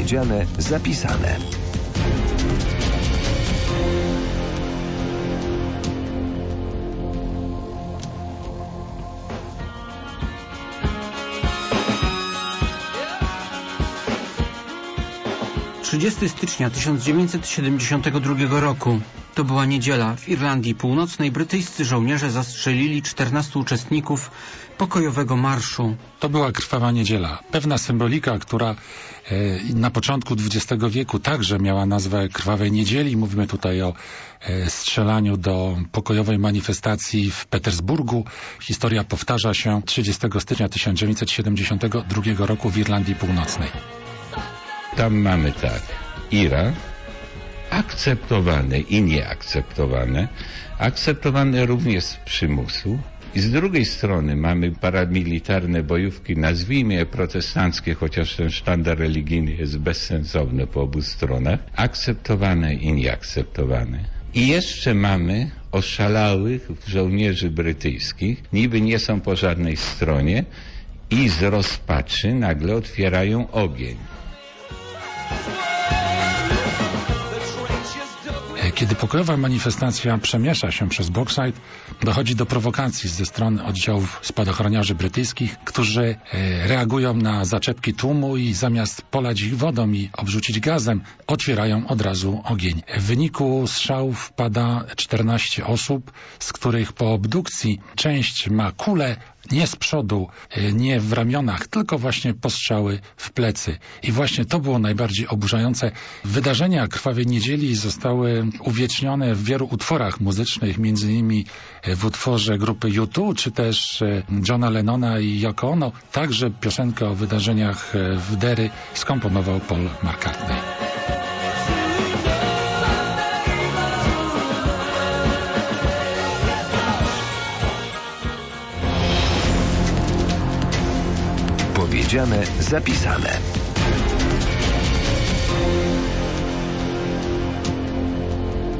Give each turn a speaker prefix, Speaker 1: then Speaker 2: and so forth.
Speaker 1: Powiedziane, zapisane.
Speaker 2: Trzydziesty stycznia 1972 roku. To była niedziela. W Irlandii Północnej brytyjscy żołnierze zastrzelili 14 uczestników pokojowego marszu.
Speaker 3: To była krwawa niedziela. Pewna symbolika, która na początku XX wieku także miała nazwę Krwawej Niedzieli. Mówimy tutaj o strzelaniu do pokojowej manifestacji w Petersburgu. Historia powtarza się 30 stycznia 1972 roku w Irlandii Północnej.
Speaker 4: Tam mamy tak, IRA, akceptowane i nieakceptowane, akceptowane również z przymusu, i z drugiej strony mamy paramilitarne bojówki, nazwijmy je protestanckie, chociaż ten sztandar religijny jest bezsensowny po obu stronach, akceptowane i nieakceptowane. I jeszcze mamy oszalałych żołnierzy brytyjskich, niby nie są po żadnej stronie i z rozpaczy nagle otwierają ogień.
Speaker 3: Kiedy pokojowa manifestacja przemiesza się przez Brookside, dochodzi do prowokacji ze strony oddziałów spadochroniarzy brytyjskich, którzy reagują na zaczepki tłumu i zamiast polać ich wodą i obrzucić gazem, otwierają od razu ogień. W wyniku strzałów pada 14 osób, z których po obdukcji część ma kulę, nie z przodu, nie w ramionach, tylko właśnie postrzały w plecy. I właśnie to było najbardziej oburzające. Wydarzenia Krwawej Niedzieli zostały uwiecznione w wielu utworach muzycznych, między innymi w utworze grupy U2, czy też Johna Lennona i Yoko Ono. Także piosenkę o wydarzeniach w Derry skomponował Paul McCartney.
Speaker 1: Powiedziane, zapisane.